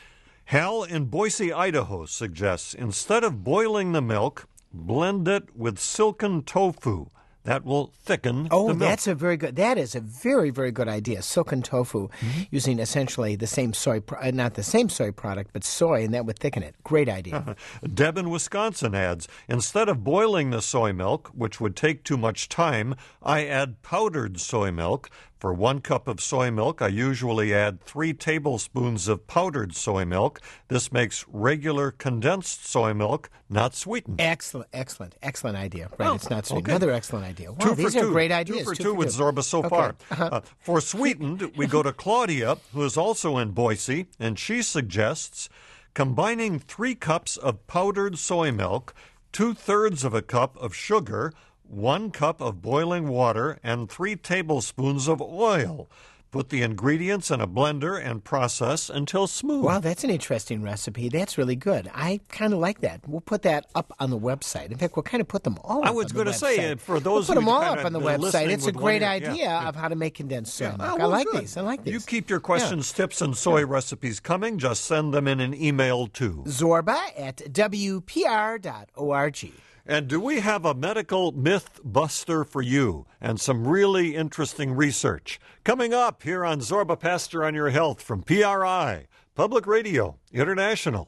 Hal in Boise, Idaho suggests instead of boiling the milk, blend it with silken tofu. That will thicken oh, the milk. Oh, that's a very good, that is a very, very good idea. Silken tofu, mm-hmm. using essentially the same soy, pro- not the same soy product, but soy, and that would thicken it. Great idea. Uh-huh. Deb in Wisconsin adds, instead of boiling the soy milk, which would take too much time, I add powdered soy milk. For one cup of soy milk, I usually add three tablespoons of powdered soy milk. This makes regular condensed soy milk not sweetened. Excellent, excellent, excellent idea. Right, oh, it's not sweetened. Okay. Another excellent idea. Wow, two these for are two. great ideas. Two for two, two for with two. Zorba so okay. far. Uh-huh. Uh, for sweetened, we go to Claudia, who is also in Boise, and she suggests combining three cups of powdered soy milk, two-thirds of a cup of sugar, one cup of boiling water, and three tablespoons of oil. Put the ingredients in a blender and process until smooth. Wow, that's an interesting recipe. That's really good. I kind of like that. We'll put that up on the website. In fact, we'll kind of put them all up I was going to say, uh, for those we'll put who them all kind up of on the website. It's a great idea yeah, yeah. of how to make condensed soy yeah. milk. Oh, I well, like good. these. I like these. You keep your questions, yeah. tips, and soy yeah. recipes coming. Just send them in an email to Zorba at W P R dot org. And do we have a medical myth buster for you and some really interesting research? Coming up here on Zorba Pastor on Your Health from P R I, Public Radio International.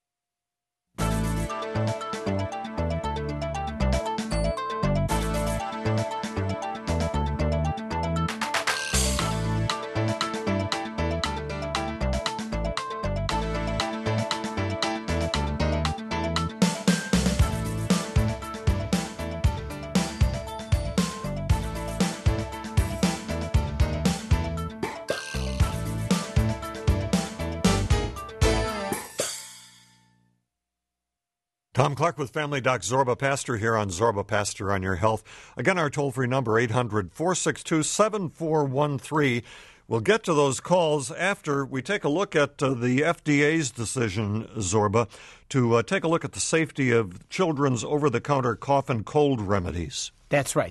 Tom Clark with Family Doc Zorba Pastor here on Zorba Pastor on Your Health. Again, our toll-free number, eight hundred, four six two, seven four one three. We'll get to those calls after we take a look at uh, the F D A's decision, Zorba, to uh, take a look at the safety of children's over-the-counter cough and cold remedies. That's right.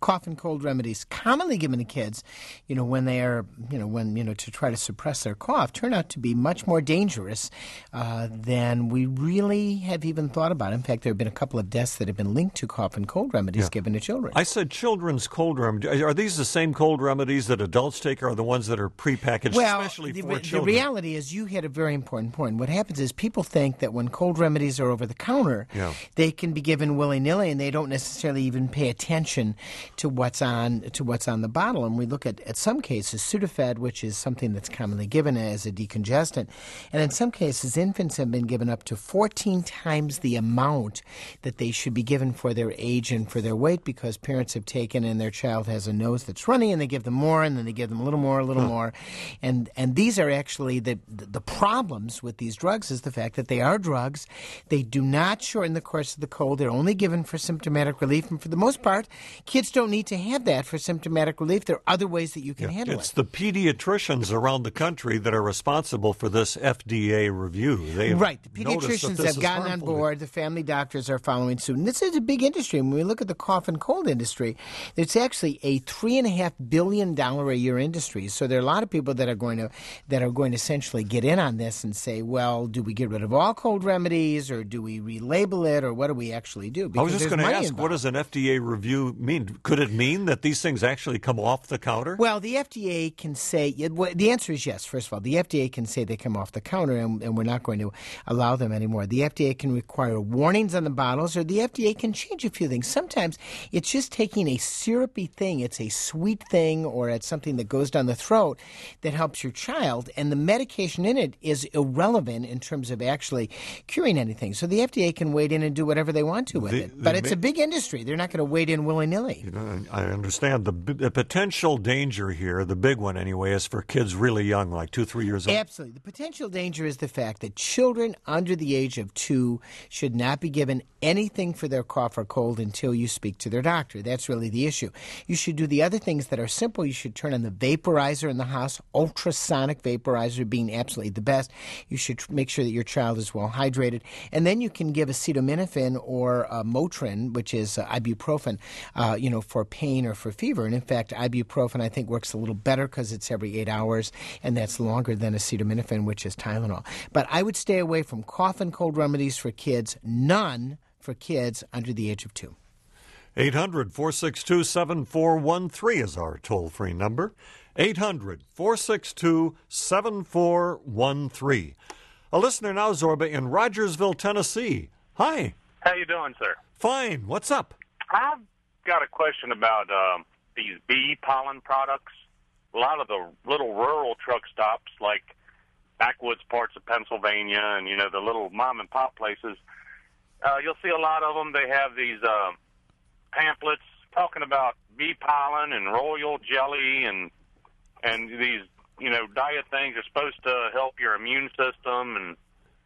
cough and cold remedies commonly given to kids, you know, when they are, you know, when, you know, to try to suppress their cough, turn out to be much more dangerous uh, than we really have even thought about. In fact, there have been a couple of deaths that have been linked to cough and cold remedies yeah. given to children. I said children's cold remedies. Are these the same cold remedies that adults take, or are the ones that are prepackaged well, especially the, for the children? The reality is you hit a very important point. What happens is people think that when cold remedies are over the counter, yeah. they can be given willy-nilly, and they don't necessarily even pay attention to what's on to what's on the bottle. And we look at, at some cases, Sudafed, which is something that's commonly given as a decongestant, and in some cases, infants have been given up to fourteen times the amount that they should be given for their age and for their weight, because parents have taken and their child has a nose that's runny, and they give them more, and then they give them a little more, a little huh. more, and and these are actually the, the the problems with these drugs is the fact that they are drugs. They do not shorten the course of the cold. They're only given for symptomatic relief, and for the most part, kids don't need to have that for symptomatic relief. There are other ways that you can yeah, handle it's it. It's the pediatricians around the country that are responsible for this F D A review. They've right. The pediatricians have gotten on board. The family doctors are following suit. And this is a big industry. When we look at the cough and cold industry, it's actually a three and a half billion dollar a year industry. So there are a lot of people that are going to that are going to essentially get in on this and say, well, do we get rid of all cold remedies, or do we relabel it, or what do we actually do? Because I was just going to ask, involved. What does an F D A review mean? Could it mean that these things actually come off the counter? Well, the F D A can say, the answer is yes, first of all. The F D A can say they come off the counter, and, and we're not going to allow them anymore. The F D A can require warnings on the bottles, or the F D A can change a few things. Sometimes it's just taking a syrupy thing, it's a sweet thing, or it's something that goes down the throat that helps your child, and the medication in it is irrelevant in terms of actually curing anything. So the F D A can wade in and do whatever they want to with the, it. But it's ma- a big industry. They're not going to wade in willy-nilly. You know, I understand. The, the potential danger here, the big one anyway, is for kids really young, like two, three years old. Absolutely. The potential danger is the fact that children under the age of two should not be given anything for their cough or cold until you speak to their doctor. That's really the issue. You should do the other things that are simple. You should turn on the vaporizer in the house, ultrasonic vaporizer being absolutely the best. You should tr- make sure that your child is well hydrated. And then you can give acetaminophen or uh, Motrin, which is uh, ibuprofen, uh, you know, for pain or for fever. And in fact, ibuprofen I think works a little better because it's every eight hours, and that's longer than acetaminophen, which is Tylenol. But I would stay away from cough and cold remedies for kids, none for kids under the age of two. eight hundred, four six two, seven four one three is our toll-free number. eight hundred, four six two, seven four one three. A listener now, Zorba, in Rogersville, Tennessee. Hi. How you doing, sir? Fine. What's up? I've got a question about um, these bee pollen products. A lot of the little rural truck stops, like backwoods parts of Pennsylvania and, you know, the little mom-and-pop places, uh, you'll see a lot of them. They have these uh, pamphlets talking about bee pollen and royal jelly and and these, you know, diet things are supposed to help your immune system. And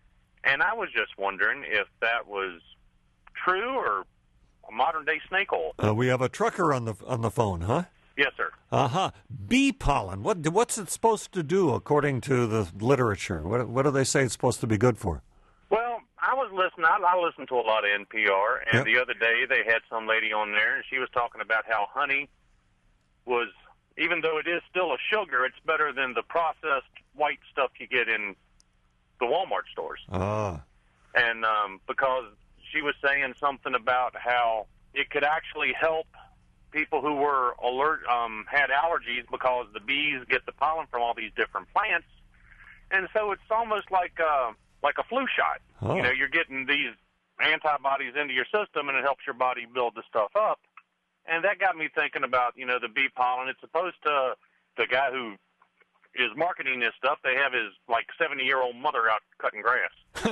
and I was just wondering if that was true or a modern-day snake oil. Uh, we have a trucker on the on the phone, huh? Yes, sir. Uh-huh. Bee pollen. What what's it supposed to do according to the literature? What what do they say it's supposed to be good for? Well, I was listening. I, I listen to a lot of N P R, and yep. the other day they had some lady on there, and she was talking about how honey was, even though it is still a sugar, it's better than the processed white stuff you get in the Walmart stores. Ah. And um, because she was saying something about how it could actually help people who were alert, um, had allergies because the bees get the pollen from all these different plants, and so it's almost like uh, like a flu shot. Oh. You know, you're getting these antibodies into your system, and it helps your body build the stuff up. And that got me thinking about, you know, the bee pollen. It's supposed to, the guy who is marketing this stuff, they have his, like, seventy-year-old mother out cutting grass.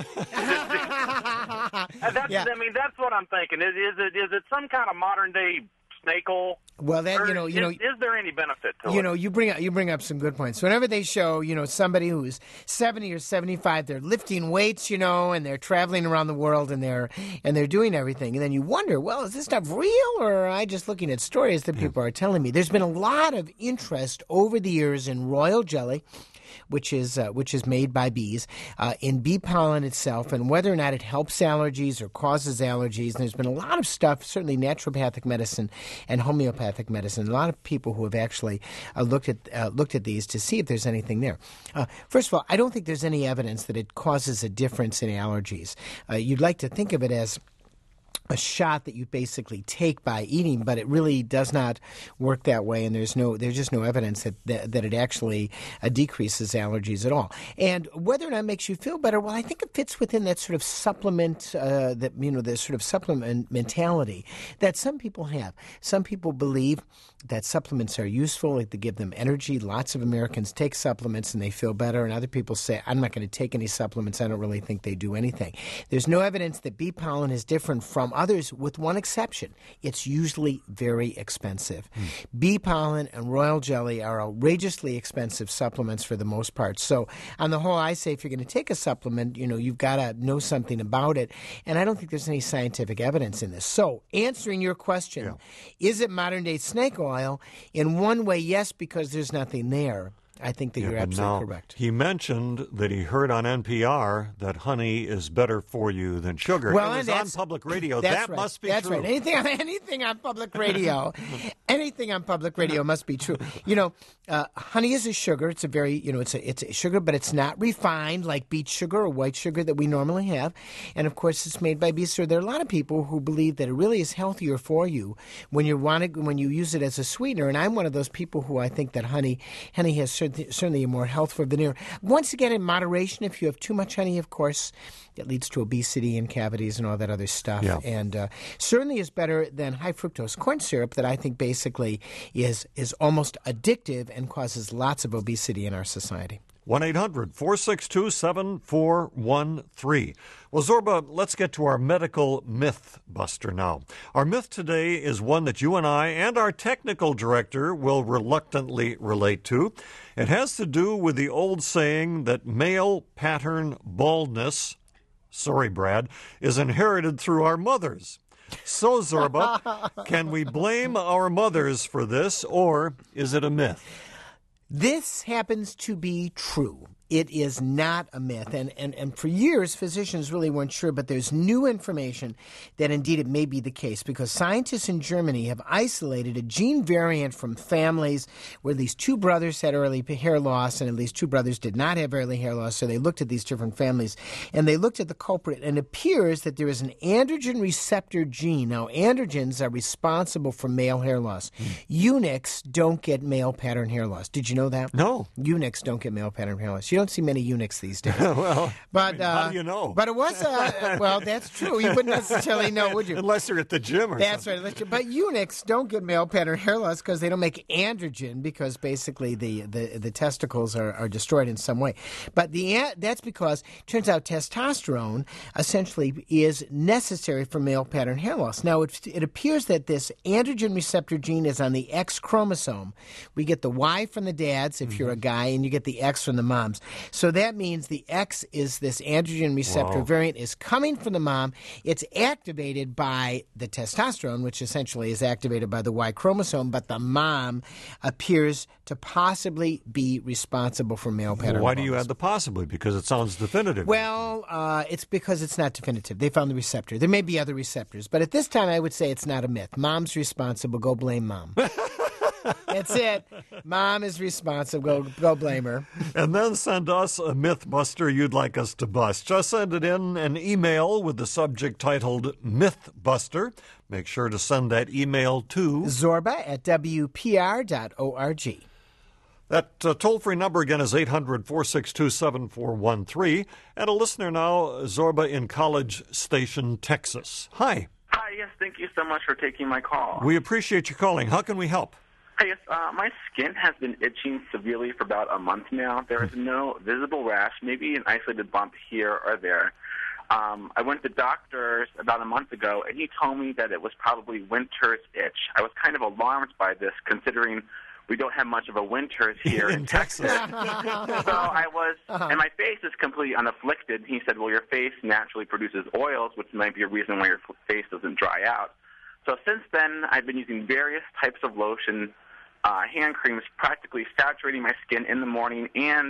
that's, yeah. I mean, that's what I'm thinking. Is, is it is it some kind of modern-day snake oil? Well, that you know, you is, know, is there any benefit to you it? know, you bring up you bring up some good points. Whenever they show, you know, somebody who's seventy or seventy-five, they're lifting weights, you know, and they're traveling around the world, and they're and they're doing everything, and then you wonder, well, is this stuff real, or am I just looking at stories that people are telling me? There's been a lot of interest over the years in royal jelly, which is uh, which is made by bees, uh, in bee pollen itself, and whether or not it helps allergies or causes allergies. And there's been a lot of stuff, certainly naturopathic medicine and homeopathic medicine. A lot of people who have actually uh, looked at uh, looked at these to see if there's anything there. Uh, first of all, I don't think there's any evidence that it causes a difference in allergies. Uh, you'd like to think of it as a shot that you basically take by eating, but it really does not work that way, and there's no there's just no evidence that that, that it actually uh, decreases allergies at all. And whether or not it makes you feel better, well, I think it fits within that sort of supplement, uh, that you know, the sort of supplement mentality that some people have. Some people believe that supplements are useful, like they give them energy. Lots of Americans take supplements and they feel better, and other people say, I'm not going to take any supplements. I don't really think they do anything. There's no evidence that bee pollen is different from others, with one exception. It's usually very expensive. Mm. Bee pollen and royal jelly are outrageously expensive supplements for the most part. So on the whole, I say if you're going to take a supplement, you know, you've got to know something about it. And I don't think there's any scientific evidence in this. So answering your question, yeah. Is it modern-day snake oil? In one way, yes, because there's nothing there. I think that yeah, you're absolutely now, correct. He mentioned that he heard on N P R that honey is better for you than sugar. Well, it was and on public radio. That's that right. must be that's true. That's right. Anything, anything on public radio, anything on public radio must be true. You know, uh, honey is a sugar. It's a very, you know, it's a it's a sugar, but it's not refined like beet sugar or white sugar that we normally have. And of course, it's made by bees. So there are a lot of people who believe that it really is healthier for you when you want it, when you use it as a sweetener. And I'm one of those people who I think that honey, honey has certainly, certainly a more health for veneer. Once again, in moderation. If you have too much honey, of course, it leads to obesity and cavities and all that other stuff. Yeah. And uh, certainly is better than high fructose corn syrup that I think basically is is almost addictive and causes lots of obesity in our society. one eight hundred four six two seven four one three. Well, Zorba, let's get to our medical myth buster now. Our myth today is one that you and I and our technical director will reluctantly relate to. It has to do with the old saying that male pattern baldness, sorry, Brad, is inherited through our mothers. So, Zorba, can we blame our mothers for this, or is it a myth? This happens to be true. It is not a myth. And, and, and for years, physicians really weren't sure, but there's new information that indeed it may be the case because scientists in Germany have isolated a gene variant from families where at least two brothers had early hair loss and at least two brothers did not have early hair loss. So they looked at these different families and they looked at the culprit, and it appears that there is an androgen receptor gene. Now, androgens are responsible for male hair loss. Mm. Eunuchs don't get male pattern hair loss. Did you know that? No. Eunuchs don't get male pattern hair loss. You don't see many eunuchs these days. well, but I mean, uh, how do you know? But it was, uh, well, that's true. You wouldn't necessarily know, would you? Unless you're at the gym or that's something. That's right. But eunuchs don't get male pattern hair loss because they don't make androgen because basically the, the, the testicles are, are destroyed in some way. But the that's because it turns out testosterone essentially is necessary for male pattern hair loss. Now, it, it appears that this androgen receptor gene is on the X chromosome. We get the Y from the dads if mm-hmm. you're a guy, and you get the X from the moms. So that means the X is this androgen receptor Wow. variant is coming from the mom. It's activated by the testosterone, which essentially is activated by the Y chromosome, but the mom appears to possibly be responsible for male pattern. Well, why do baldness. you add the possibly? Because it sounds definitive. Well, uh, it's because it's not definitive. They found the receptor. There may be other receptors, but at this time I would say it's not a myth. Mom's responsible. Go blame mom. That's it. Mom is responsible. Go, go blame her. And then send us a myth buster you'd like us to bust. Just send it in an email with the subject titled Mythbuster. Make sure to send that email to Zorba at W P R dot org. That uh, toll-free number again is eight hundred four six two seven four one three. And a listener now, Zorba in College Station, Texas. Hi. Hi, yes, thank you so much for taking my call. We appreciate you calling. How can we help? Hi, yes, uh, my skin has been itching severely for about a month now. There is no visible rash, maybe an isolated bump here or there. Um, I went to the doctor's about a month ago, and he told me that it was probably winter's itch. I was kind of alarmed by this, considering we don't have much of a winter's here in, in Texas. So I was, uh-huh. and my face is completely unafflicted. He said, well, your face naturally produces oils, which might be a reason why your face doesn't dry out. So since then, I've been using various types of lotion, uh, hand creams, practically saturating my skin in the morning and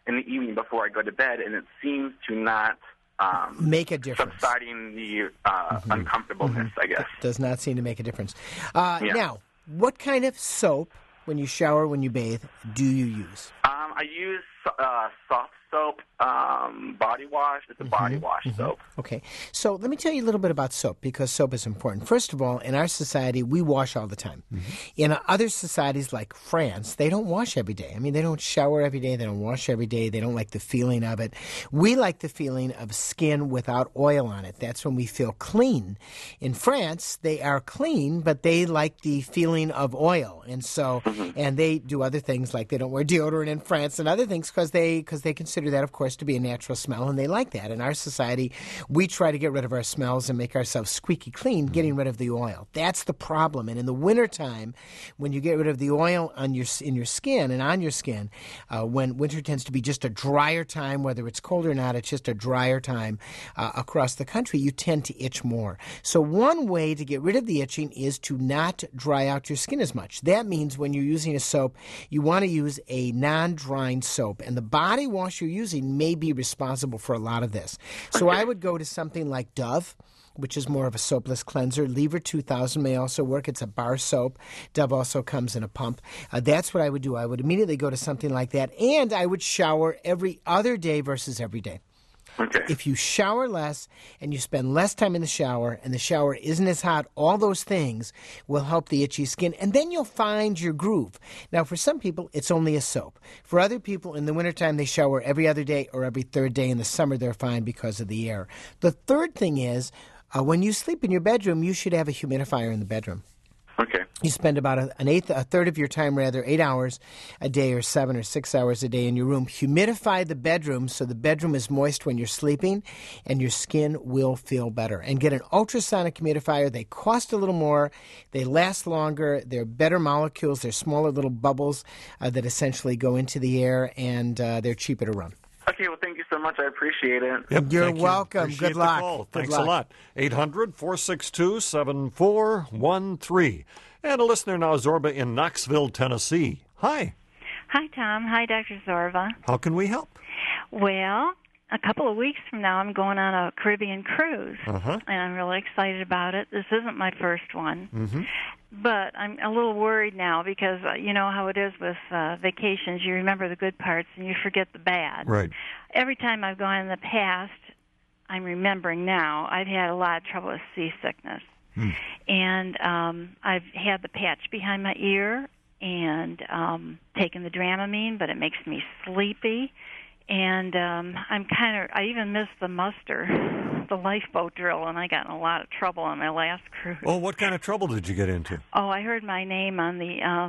in the evening before I go to bed, and it seems to not um, make a difference. Subsiding the uh, mm-hmm. uncomfortableness, mm-hmm. I guess. It does not seem to make a difference. Uh, yeah. Now, what kind of soap, when you shower, when you bathe, do you use? Um, I use uh, soft soap, um, body wash. It's a mm-hmm. body wash mm-hmm. soap. Okay. So let me tell you a little bit about soap, because soap is important. First of all, in our society, we wash all the time. Mm-hmm. In other societies like France, they don't wash every day. I mean, they don't shower every day. They don't wash every day. They don't like the feeling of it. We like the feeling of skin without oil on it. That's when we feel clean. In France, they are clean, but they like the feeling of oil. And so, mm-hmm. and they do other things, like they don't wear deodorant in France and other things, because they, because they consider that, of course, to be a natural smell, and they like that. In our society, we try to get rid of our smells and make ourselves squeaky clean, getting rid of the oil. That's the problem. And in the wintertime, when you get rid of the oil on your in your skin and on your skin, uh, when winter tends to be just a drier time, whether it's cold or not, it's just a drier time uh, across the country, you tend to itch more. So one way to get rid of the itching is to not dry out your skin as much. That means when you're using a soap, you want to use a non-drying soap. And the body wash you're using may be responsible for a lot of this. So I would go to something like Dove, which is more of a soapless cleanser. Lever two thousand may also work. It's a bar soap. Dove also comes in a pump. Uh, that's what I would do. I would immediately go to something like that, and I would shower every other day versus every day. Okay. If you shower less and you spend less time in the shower and the shower isn't as hot, all those things will help the itchy skin, and then you'll find your groove. Now, for some people, it's only a soap. For other people, in the wintertime, they shower every other day or every third day. In the summer, they're fine because of the air. The third thing is, uh, when you sleep in your bedroom, you should have a humidifier in the bedroom. Okay. You spend about a, an eighth, a third of your time, rather, eight hours a day or seven or six hours a day in your room. Humidify the bedroom so the bedroom is moist when you're sleeping, and your skin will feel better. And get an ultrasonic humidifier. They cost a little more. They last longer. They're better molecules. They're smaller little bubbles uh, that essentially go into the air, and uh, they're cheaper to run. Okay, well, thank you so much. I appreciate it. Yep, You're thank welcome. You. Good luck. Call. Good Thanks luck. a lot. eight hundred, four six two, seven four one three. And a listener now, Zorba in Knoxville, Tennessee. Hi. Hi, Tom. Hi, Doctor Zorba. How can we help? Well, a couple of weeks from now, I'm going on a Caribbean cruise, uh-huh. and I'm really excited about it. This isn't my first one, mm-hmm. but I'm a little worried now because uh, you know how it is with uh, vacations. You remember the good parts, and you forget the bad. Right. Every time I've gone in the past, I'm remembering now, I've had a lot of trouble with seasickness. Hmm. And um, I've had the patch behind my ear and um, taken the Dramamine, but it makes me sleepy. And um, I'm kind of, I even missed the muster, the lifeboat drill, and I got in a lot of trouble on my last cruise. Oh, what kind of trouble did you get into? Oh, I heard my name on the um,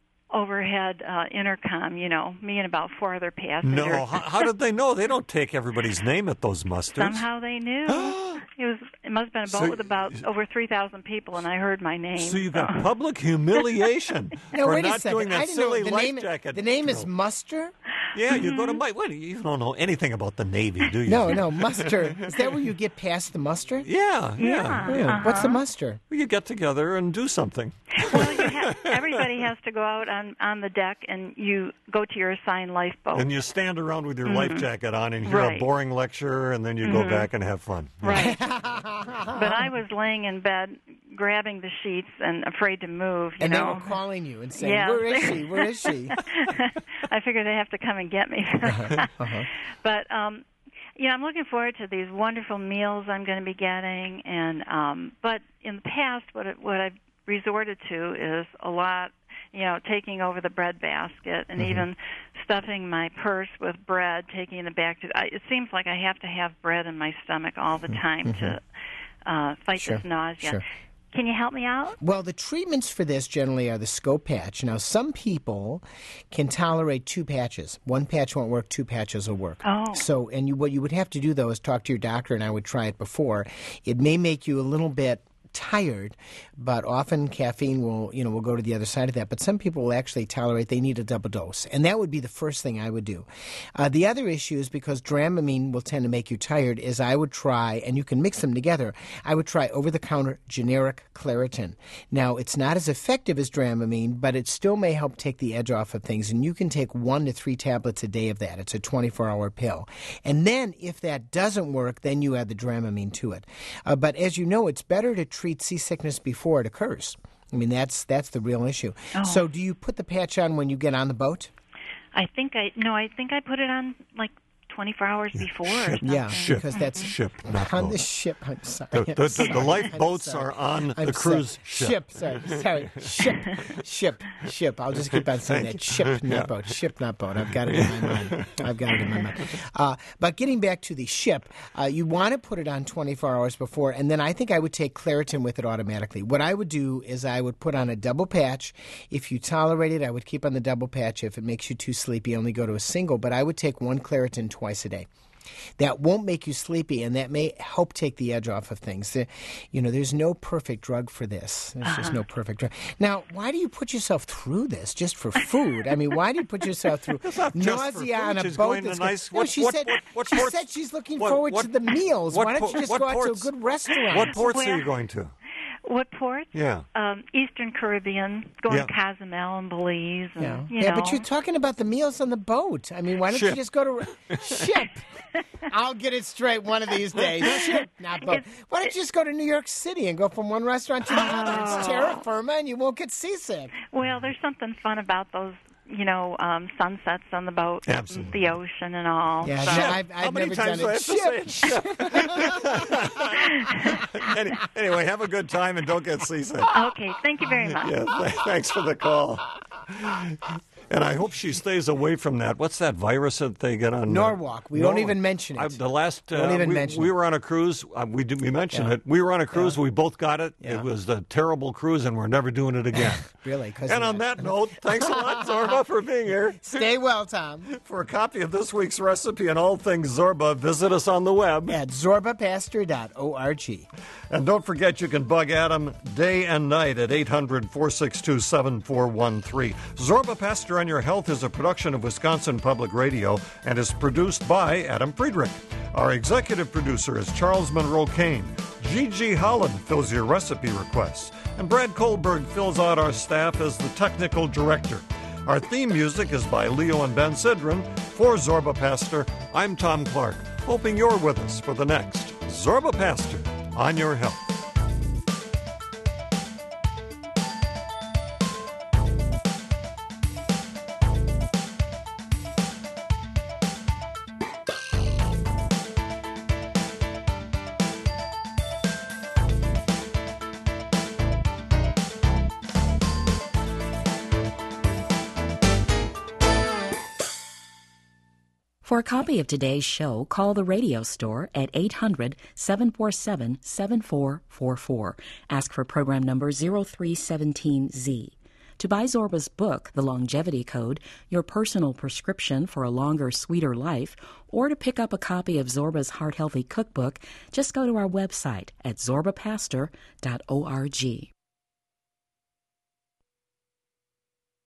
overhead uh, intercom, you know, me and about four other passengers. No, how, how did they know? They don't take everybody's name at those musters. Somehow they knew. It was. It must have been a boat So- with about over three thousand people, and I heard my name. So you got public humiliation No, for wait a not second. doing I that didn't know silly the life name, jacket. The name is drill. Muster? Yeah, you go to Mike. What, you don't know anything about the Navy, do you? No, no, muster. Is that where you get past the muster? Yeah, yeah. Yeah. yeah. Uh-huh. What's the muster? Well, you get together and do something. Well, you ha- everybody has to go out on, on the deck, and you go to your assigned lifeboat. And you stand around with your life jacket on and hear Right. a boring lecture, and then you go back and have fun. Right. But I was laying in bed, grabbing the sheets and afraid to move, you And know. they were calling you and saying, Yeah. where is she? Where is she? I figured they have to come and get me. uh-huh. But um you know, I'm looking forward to these wonderful meals I'm going to be getting, and um but in the past what it, what I've resorted to is a lot, you know, taking over the bread basket and Mm-hmm. even stuffing my purse with bread, taking it back to I, it seems like I have to have bread in my stomach all the time to uh fight Sure. this nausea. Sure. Can you help me out? Well, the treatments for this generally are the scope patch. Now, some people can tolerate two patches. One patch won't work, two patches will work. Oh. So, and you, what you would have to do, though, is talk to your doctor, and I would try it before. It may make you a little bit tired, but often caffeine will, you know, will go to the other side of that. But some people will actually tolerate, they need a double dose. And that would be the first thing I would do. Uh, the other issue is because Dramamine will tend to make you tired is I would try, and you can mix them together, I would try over-the-counter generic Claritin. Now, it's not as effective as Dramamine, but it still may help take the edge off of things. And you can take one to three tablets a day of that. It's a twenty-four hour pill. And then if that doesn't work, then you add the Dramamine to it. Uh, but as you know, it's better to treat seasickness before it occurs. I mean, that's that's the real issue. Oh. So do you put the patch on when you get on the boat? I think I no, I think I put it on like twenty-four hours before or something. Yeah, Ship. because that's Ship, not on boat. the ship. I'm sorry. The, the, the, Sorry. the lifeboats I'm sorry. are on I'm the cruise sorry. ship. Sorry, sorry. Ship, ship, ship. I'll just keep on saying Thank that. you. Ship, not Yeah. boat. Ship, not boat. I've got it in my mind. I've got it in my mind. Uh, but getting back to the ship, uh, you want to put it on twenty-four hours before, and then I think I would take Claritin with it automatically. What I would do is I would put on a double patch. If you tolerate it, I would keep on the double patch. If it makes you too sleepy, only go to a single. But I would take one Claritin twice a day. That won't make you sleepy, and that may help take the edge off of things. There, you know, there's no perfect drug for this. There's Uh-huh. just no perfect drug. Now, why do you put yourself through this just for food? I mean, why do you put yourself through It's not just for nausea food. on a She's boat? going to that's nice- no, what- she what- said, what- what she ports- said she's looking what- forward what- to the meals. what Why don't po- you just what go out ports- to a good restaurant? What ports Well- are you going to? What ports? Yeah. Um, Eastern Caribbean, going Yeah. to Cozumel and Belize. And, Yeah, you yeah, know. but you're talking about the meals on the boat. I mean, why don't Ship. you just go to ship? I'll get it straight one of these days. Ship, not boat. Why don't you just go to New York City and go from one restaurant to the other? It's terra firma, and you won't get seasick. Well, there's something fun about those, you know, um, sunsets on the boat, Absolutely. the ocean, and all. Yeah, so. no, I've, How I've many never times done do I it. have to say it? Ship. Any, anyway, have a good time and don't get seasick. Okay, thank you very much. Yeah, th- thanks for the call. And I hope she stays away from that. What's that virus that they get on? Norwalk. We don't even mention it. I, the last uh, Don't even we, mention we it. were on a cruise. Uh, we did, we mentioned Yeah. it. We were on a cruise. We both got it. Yeah. It was a terrible cruise, and we're never doing it again. Really? 'Cause And of on that note, thanks a lot, Zorba, for being here. Stay well, Tom. For a copy of this week's recipe and all things Zorba, visit us on the web. At zorba pastor dot org. And don't forget you can bug Adam day and night at eight hundred, four six two, seven four one three. Zorba Pastor on Your Health is a production of Wisconsin Public Radio and is produced by Adam Friedrich. Our executive producer is Charles Monroe Kane. Gigi Holland fills your recipe requests. And Brad Kohlberg fills out our staff as the technical director. Our theme music is by Leo and Ben Sidran. For Zorba Pastor, I'm Tom Clark, hoping you're with us for the next Zorba Pastor on Your Health. For a copy of today's show, call the radio store at eight hundred, seven four seven, seven four four four. Ask for program number zero three one seven Z. To buy Zorba's book, The Longevity Code, your personal prescription for a longer, sweeter life, or to pick up a copy of Zorba's Heart Healthy Cookbook, just go to our website at zorba pastor dot org.